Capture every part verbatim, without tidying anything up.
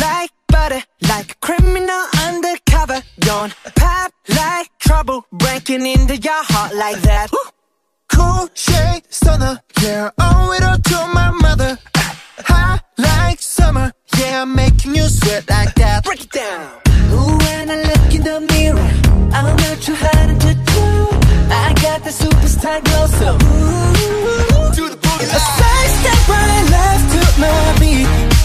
like butter, like a criminal undercover. Don't pop like trouble, breaking into your heart like that. Cool shade stunner, yeah, owe it all to my mother. Hot like summer, yeah, I'm making you sweat like that. Break it down. Ooh, when I look in the mirror, I'm not too hard to do. I got the superstar glow, so ooh, do the boogie line. a side step right left to my beat.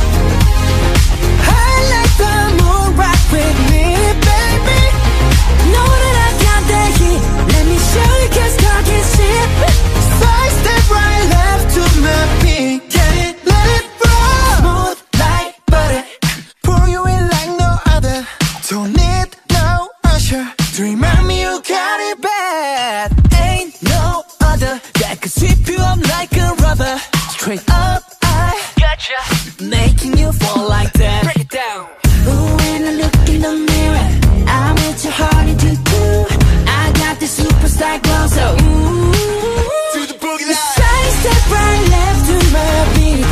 I like the moon rock with me, baby. Know that I got that heat. Let me show you, cause talk is cheap. Side step right left to my beat. Get it, let it roll. Smooth like butter, Pour you in like no other. Don't need no usher to remind me you got it bad. ain't no other that could sweep you up like a rubber. Straight up, I gotcha, making you fall like that. Break it down. Ooh, when I look in the mirror, I'm with your heart into two. I got the superstar glow, so ooh, Do the boogie line. side step right left to my beat.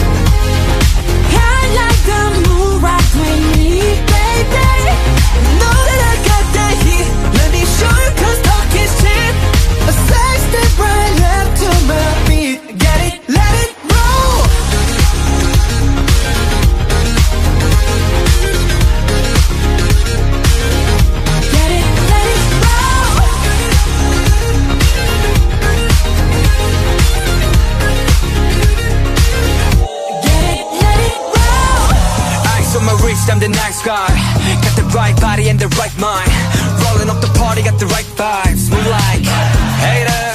I like the moon rock with me, baby. Know that I got that heat. Let me show you, cause talk is cheap. A side step right left to my beat. Get it, let it roll. Get it, let it roll. Get it, let it roll. Eyes on my wrist, I'm the nice guy. Got the right body and the right mind. Rolling up the party, got the right vibes. Move like haters.